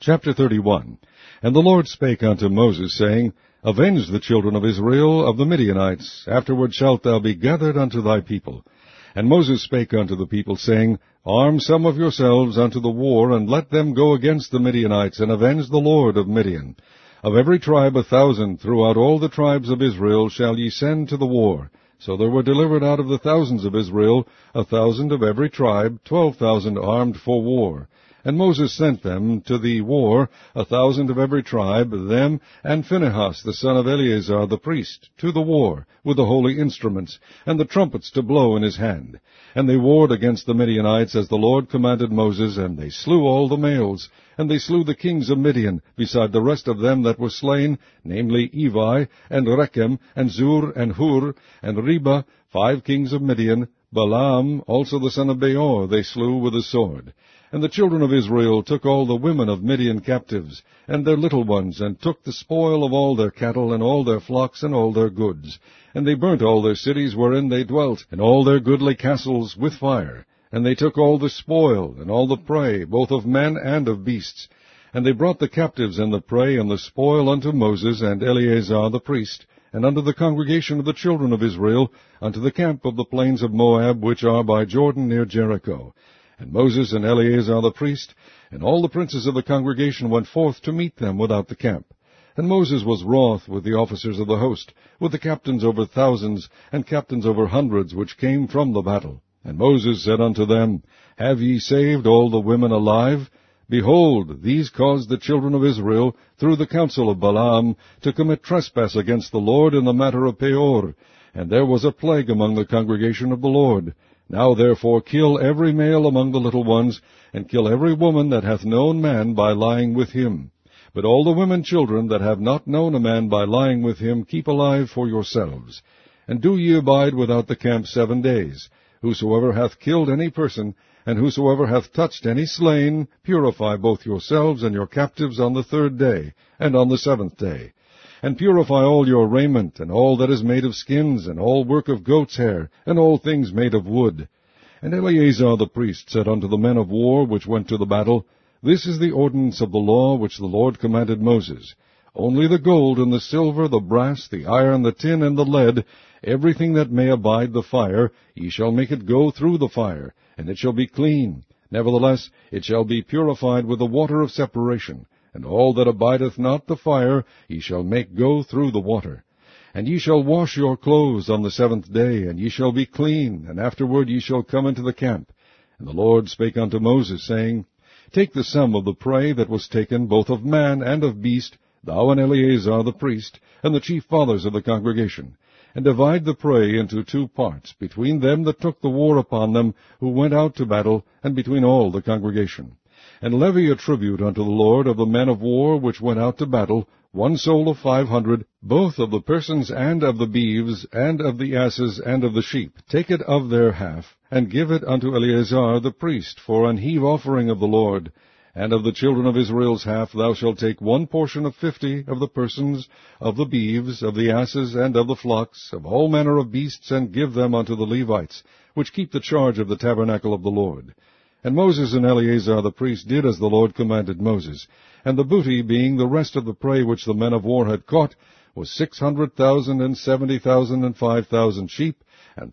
Chapter 31. And the Lord spake unto Moses, saying, Avenge the children of Israel of the Midianites, afterward shalt thou be gathered unto thy people. And Moses spake unto the people, saying, Arm some of yourselves unto the war, and let them go against the Midianites, and avenge the Lord of Midian. Of every tribe 1,000 throughout all the tribes of Israel shall ye send to the war. So there were delivered out of the thousands of Israel 1,000 of every tribe, 12,000 armed for war. And Moses sent them to the war, 1,000 of every tribe, them and Phinehas the son of Eleazar the priest, to the war, with the holy instruments, and the trumpets to blow in his hand. And they warred against the Midianites, as the Lord commanded Moses, and they slew all the males. And they slew the kings of Midian, beside the rest of them that were slain, namely Evi, and Rechem, and Zur, and Hur, and Reba, 5 kings of Midian. Balaam also the son of Beor they slew with the sword. And the children of Israel took all the women of Midian captives, and their little ones, and took the spoil of all their cattle, and all their flocks, and all their goods. And they burnt all their cities wherein they dwelt, and all their goodly castles with fire. And they took all the spoil, and all the prey, both of men and of beasts. And they brought the captives and the prey and the spoil unto Moses and Eleazar the priest, and unto the congregation of the children of Israel, unto the camp of the plains of Moab, which are by Jordan near Jericho. And Moses and Eleazar the priest, and all the princes of the congregation went forth to meet them without the camp. And Moses was wroth with the officers of the host, with the captains over thousands, and captains over hundreds, which came from the battle. And Moses said unto them, Have ye saved all the women alive? Behold, these caused the children of Israel, through the counsel of Balaam, to commit trespass against the Lord in the matter of Peor. And there was a plague among the congregation of the Lord. Now therefore kill every male among the little ones, and kill every woman that hath known man by lying with him. But all the women children that have not known a man by lying with him keep alive for yourselves. And do ye abide without the camp 7 days. Whosoever hath killed any person, and whosoever hath touched any slain, purify both yourselves and your captives on the 3rd day, and on the 7th day. And purify all your raiment, and all that is made of skins, and all work of goat's hair, and all things made of wood. And Eleazar the priest said unto the men of war which went to the battle, This is the ordinance of the law which the Lord commanded Moses. Only the gold, and the silver, the brass, the iron, the tin, and the lead, everything that may abide the fire, ye shall make it go through the fire, and it shall be clean. Nevertheless, it shall be purified with the water of separation. And all that abideth not the fire ye shall make go through the water. And ye shall wash your clothes on the 7th day, and ye shall be clean, and afterward ye shall come into the camp. And the Lord spake unto Moses, saying, Take the sum of the prey that was taken, both of man and of beast, thou and Eleazar the priest, and the chief fathers of the congregation, and divide the prey into 2 parts, between them that took the war upon them, who went out to battle, and between all the congregation. And levy a tribute unto the Lord of the men of war which went out to battle, 1 soul of 500, both of the persons and of the beeves, and of the asses, and of the sheep. Take it of their half, and give it unto Eleazar the priest for an heave offering of the Lord. And of the children of Israel's half thou shalt take 1 portion of 50 of the persons, of the beeves, of the asses, and of the flocks, of all manner of beasts, and give them unto the Levites, which keep the charge of the tabernacle of the Lord. And Moses and Eleazar the priest did as the Lord commanded Moses. And the booty, being the rest of the prey which the men of war had caught, was 600,000, and 70,000, and 5,000 sheep, and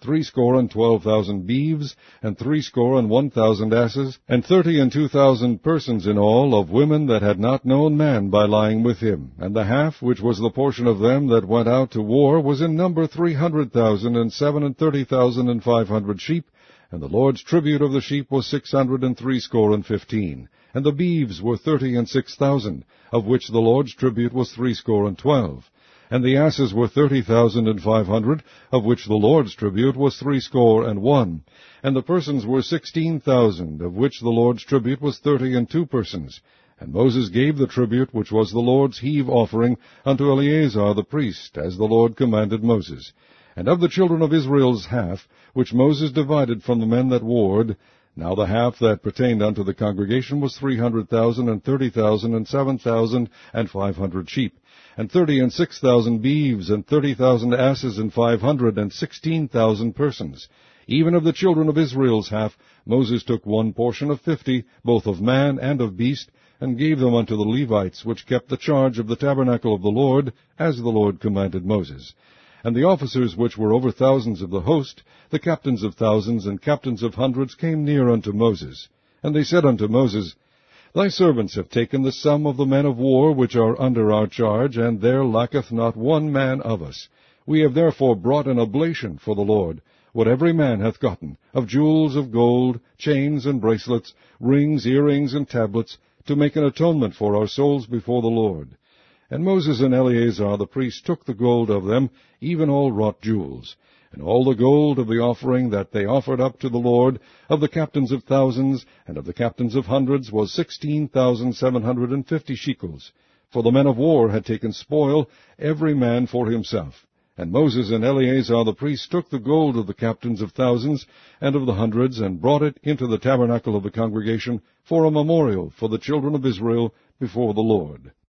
62,000 beeves, and 61,000 asses, and 32,000 persons in all, of women that had not known man by lying with him. And the half, which was the portion of them that went out to war, was in number 300,000, and 37,500 sheep. And the Lord's tribute of the sheep was 615. And the beeves were 36,000, of which the Lord's tribute was 612. And the asses were 30,500, of which the Lord's tribute was 61. And the persons were 16,000, of which the Lord's tribute was 32 persons. And Moses gave the tribute which was the Lord's heave offering unto Eleazar the priest, as the Lord commanded Moses. And of the children of Israel's half, which Moses divided from the men that warred, now the half that pertained unto the congregation was 300,000, and 30,000, and 7,500 sheep, and 36,000 beeves, and 30,000 asses, and 516,000 persons. Even of the children of Israel's half, Moses took 1 portion of 50, both of man and of beast, and gave them unto the Levites, which kept the charge of the tabernacle of the Lord, as the Lord commanded Moses. And the officers which were over thousands of the host, the captains of thousands and captains of hundreds, came near unto Moses. And they said unto Moses, Thy servants have taken the sum of the men of war which are under our charge, and there lacketh not one man of us. We have therefore brought an oblation for the Lord, what every man hath gotten, of jewels of gold, chains and bracelets, rings, earrings, and tablets, to make an atonement for our souls before the Lord. And Moses and Eleazar the priest took the gold of them, even all wrought jewels. And all the gold of the offering that they offered up to the Lord, of the captains of thousands, and of the captains of hundreds, was 16,750 shekels. For the men of war had taken spoil, every man for himself. And Moses and Eleazar the priest took the gold of the captains of thousands and of the hundreds, and brought it into the tabernacle of the congregation for a memorial for the children of Israel before the Lord.